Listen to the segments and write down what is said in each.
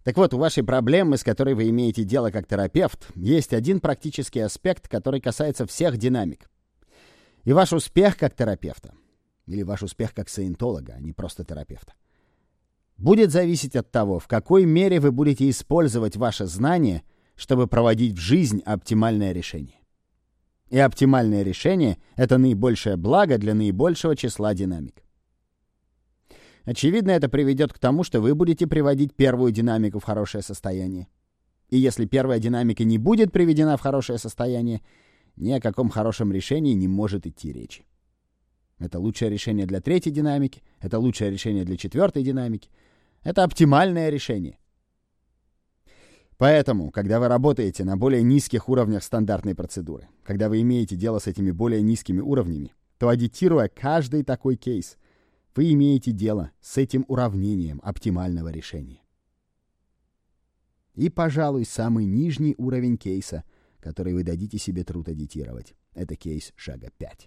Так вот, у вашей проблемы, с которой вы имеете дело как терапевт, есть один практический аспект, который касается всех динамик. И ваш успех как терапевта, или ваш успех как саентолога, а не просто терапевта, будет зависеть от того, в какой мере вы будете использовать ваше знание, чтобы проводить в жизнь оптимальное решение. И оптимальное решение — это наибольшее благо для наибольшего числа динамик. Очевидно, это приведет к тому, что вы будете приводить первую динамику в хорошее состояние. И если первая динамика не будет приведена в хорошее состояние, ни о каком хорошем решении не может идти речи. Это лучшее решение для третьей динамики, это лучшее решение для четвертой динамики. Это оптимальное решение. Поэтому, когда вы работаете на более низких уровнях стандартной процедуры, когда вы имеете дело с этими более низкими уровнями, то, аудитируя каждый такой кейс, вы имеете дело с этим уравнением оптимального решения. И, пожалуй, самый нижний уровень кейса, который вы дадите себе труд аудитировать, это кейс шага 5.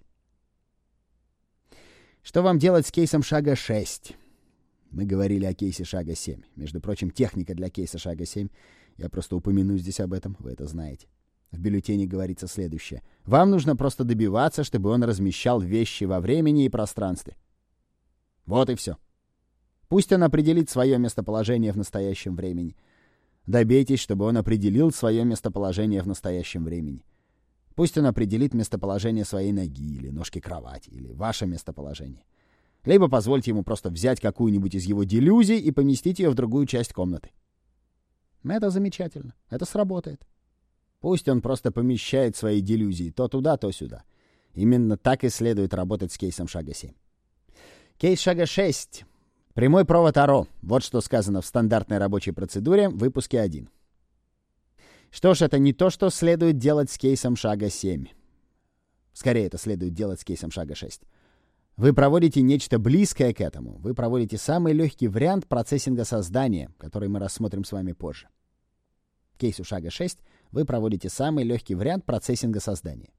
Что вам делать с кейсом шага 6? Мы говорили о кейсе шага 7. Между прочим, техника для кейса шага 7. Я просто упомяну здесь об этом, вы это знаете. В бюллетене говорится следующее. Вам нужно просто добиваться, чтобы он размещал вещи во времени и пространстве. Вот и все. Пусть он определит свое местоположение в настоящем времени. Добейтесь, чтобы он определил свое местоположение в настоящем времени. Пусть он определит местоположение своей ноги или ножки кровати, или ваше местоположение. Либо позвольте ему просто взять какую-нибудь из его делюзий и поместить ее в другую часть комнаты. Это замечательно. Это сработает. Пусть он просто помещает свои делюзии то туда, то сюда. Именно так и следует работать с кейсом шага 7. Кейс шага 6. Прямой провод АРО. Вот что сказано в стандартной рабочей процедуре в выпуске 1. Что ж, это не то, что следует делать с кейсом шага 7. Скорее, это следует делать с кейсом шага 6. Вы проводите нечто близкое к этому. Вы проводите самый легкий вариант процессинга создания, который мы рассмотрим с вами позже. К кейсу шага 6 вы проводите самый легкий вариант процессинга создания.